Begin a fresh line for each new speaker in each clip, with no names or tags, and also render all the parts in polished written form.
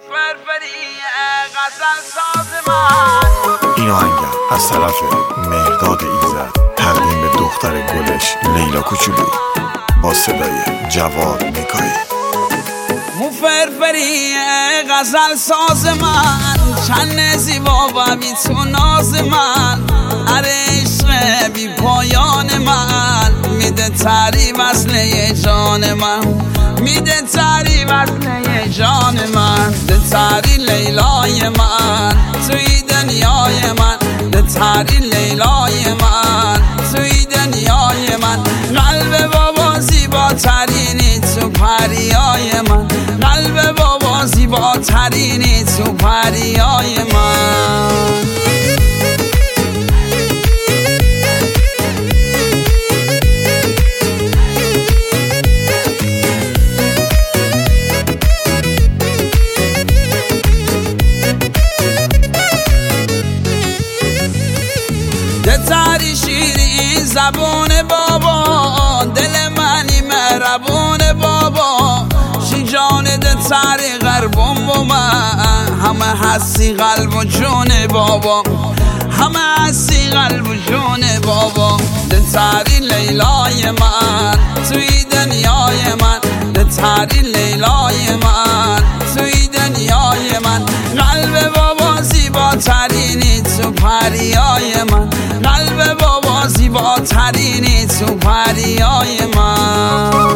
این آهنگ از طرف مهرداد ایزد تقدیم به دختر گلش لیلا کوچولو با صدای جواد میکایی.
فرفری غزل ساز من چند زیبا و بی تو ناز من عشق بی پایان من میده تعریف وصله جان من میده تعریف وصله جان من ده تری لیلای من توی دنیای من ده تری لیلای من توی دنیای من قلب بابا زیبا ترینی تو پریای من قلب بابا زیبا ترینی تو پریای من تری شیرین زبون بابا دل منی مهربون بابا شی جان ده تری غربون با من همه هستی قلب و جون بابا همه هستی قلب و جون بابا ده تری لیلای من توی دنیای من ده تری لیلای من توی دنیای من قلب بابا زیبا ترینی تو پریای من قلب بابا زیبا ترینی تو پریای من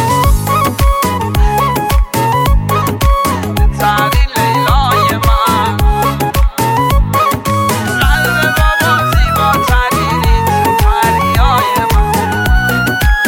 تری لیلای من قلب بابا زیبا ترینی تو پریای من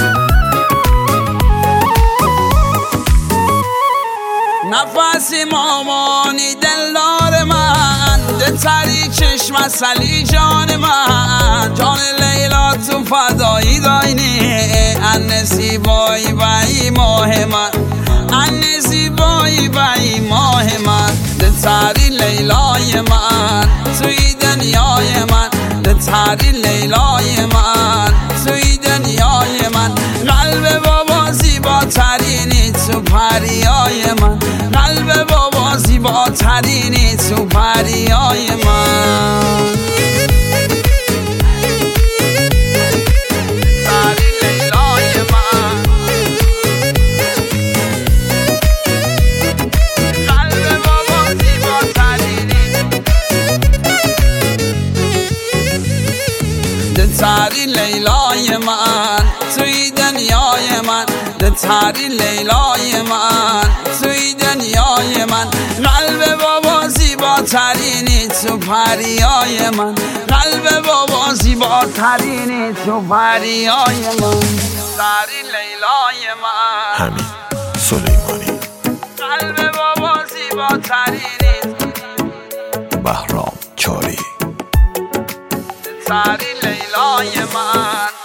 نفسی مامانی دلدار من ده تری چشم اصلی جان من جان لیلا تو فدایی داینی ان زیبایی و ای ماه من ان زیبایی و ای ماه من ده تری لیلای من توی دنیای من ده تری لیلای من توی دنیای من قلب بابا زیبا ترینی تو پریای من قلب بابا زیبا ترینی تو پریای من تری لیلای من قلب بابا زیبا ترینی ده تری لیلای من توی دنیای من ده تری لیلای من توی دنیای من قلب بابا زیبا ترینی تو پریای من قلب بابا زیبا ترینی تو پریای من تری لیلای من
حمید سلیمانی
قلب بابا زیبا ترینی
بهرام چاری
تری لیلای من